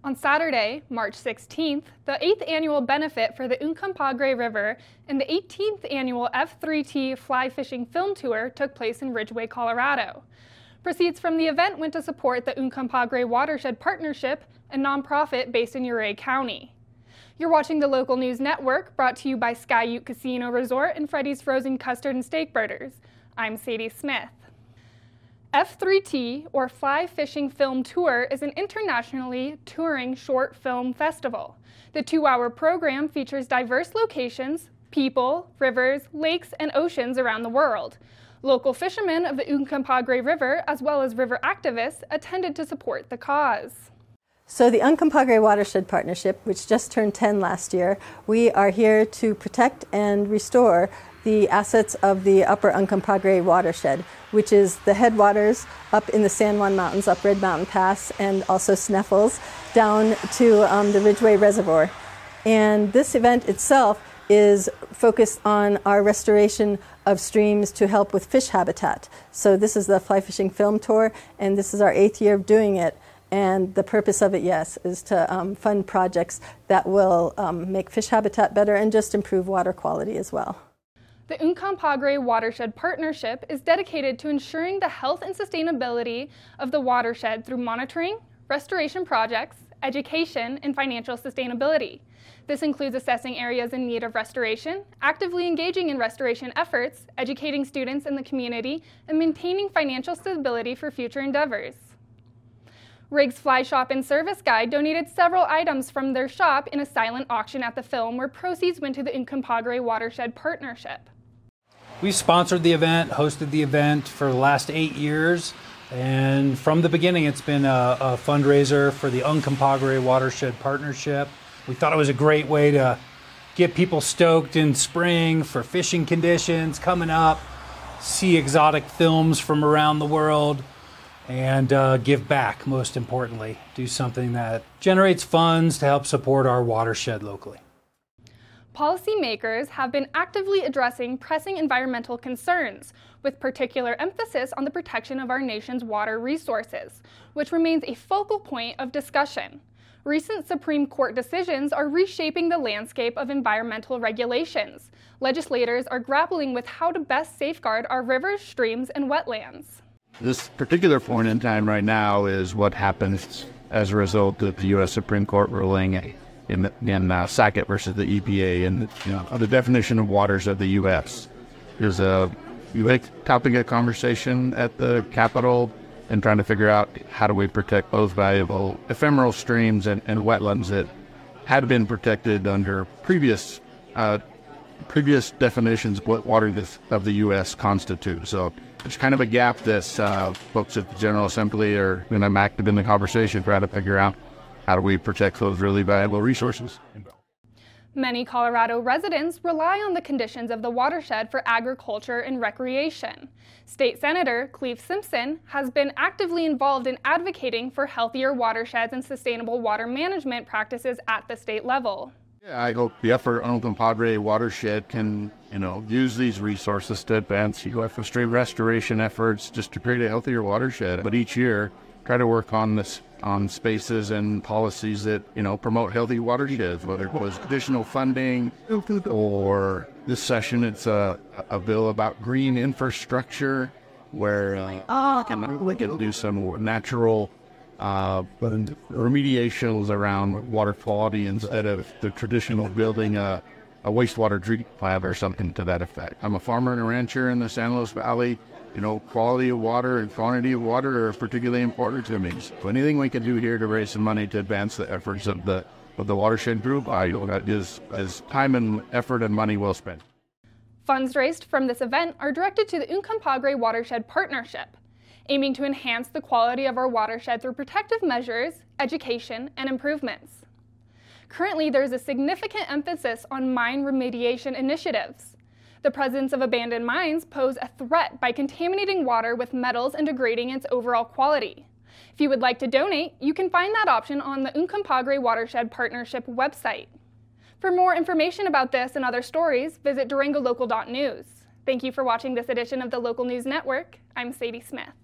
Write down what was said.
On Saturday, March 16th, the 8th annual benefit for the Uncompahgre River and the 18th annual F3T Fly Fishing Film Tour took place in Ridgway, Colorado. Proceeds from the event went to support the Uncompahgre Watershed Partnership, a nonprofit based in Ouray County. You're watching the Local News Network, brought to you by Sky Ute Casino Resort and Freddy's Frozen Custard and Steak Burgers. I'm Sadie Smith. F3T, or Fly Fishing Film Tour, is an internationally touring short film festival. The 2-hour program features diverse locations, people, rivers, lakes, and oceans around the world. Local fishermen of the Uncompahgre River, as well as river activists, attended to support the cause. So the Uncompahgre Watershed Partnership, which just turned 10 last year, we are here to protect and restore the assets of the upper Uncompahgre watershed, which is the headwaters up in the San Juan Mountains, up Red Mountain Pass, and also Sneffels, down to the Ridgway Reservoir. And this event itself is focused on our restoration of streams to help with fish habitat. So this is the Fly Fishing Film Tour, and this is our 8th year of doing it. And the purpose of it, yes, is to fund projects that will make fish habitat better and just improve water quality as well. The Uncompahgre Watershed Partnership is dedicated to ensuring the health and sustainability of the watershed through monitoring, restoration projects, education, and financial sustainability. This includes assessing areas in need of restoration, actively engaging in restoration efforts, educating students in the community, and maintaining financial stability for future endeavors. Riggs Fly Shop and Service Guide donated several items from their shop in a silent auction at the film, where proceeds went to the Uncompahgre Watershed Partnership. We sponsored the event, hosted the event for the last 8 years, and from the beginning it's been a fundraiser for the Uncompahgre Watershed Partnership. We thought it was a great way to get people stoked in spring for fishing conditions coming up, see exotic films from around the world, and give back, most importantly. Do something that generates funds to help support our watershed locally. Policymakers have been actively addressing pressing environmental concerns, with particular emphasis on the protection of our nation's water resources, which remains a focal point of discussion. Recent Supreme Court decisions are reshaping the landscape of environmental regulations. Legislators are grappling with how to best safeguard our rivers, streams, and wetlands. This particular point in time right now is what happens as a result of the U.S. Supreme Court ruling in Sackett versus the EPA and the definition of waters of the U.S. There's a topic of conversation at the Capitol and trying to figure out how do we protect those valuable ephemeral streams and wetlands that had been protected under previous definitions of what water of the U.S. constitutes. So there's kind of a gap that folks at the General Assembly are, and I'm active in the conversation, trying to figure out how do we protect those really valuable resources. Many Colorado residents rely on the conditions of the watershed for agriculture and recreation. State Senator Cleve Simpson has been actively involved in advocating for healthier watersheds and sustainable water management practices at the state level. Yeah, I hope the upper Uncompahgre watershed can, use these resources to advance stream restoration efforts just to create a healthier watershed. But each year, try to work on spaces and policies that, promote healthy watersheds, whether it was additional funding or this session, it's a bill about green infrastructure where we can do some natural remediations around water quality instead of the traditional building a wastewater treatment plant or something to that effect. I'm a farmer and a rancher in the San Luis Valley. Quality of water and quantity of water are particularly important to me. So anything we can do here to raise some money to advance the efforts of the watershed group, is time and effort and money well spent. Funds raised from this event are directed to the Uncompahgre Watershed Partnership, aiming to enhance the quality of our watershed through protective measures, education, and improvements. Currently, there is a significant emphasis on mine remediation initiatives. The presence of abandoned mines pose a threat by contaminating water with metals and degrading its overall quality. If you would like to donate, you can find that option on the Uncompahgre Watershed Partnership website. For more information about this and other stories, visit DurangoLocal.news. Thank you for watching this edition of the Local News Network. I'm Sadie Smith.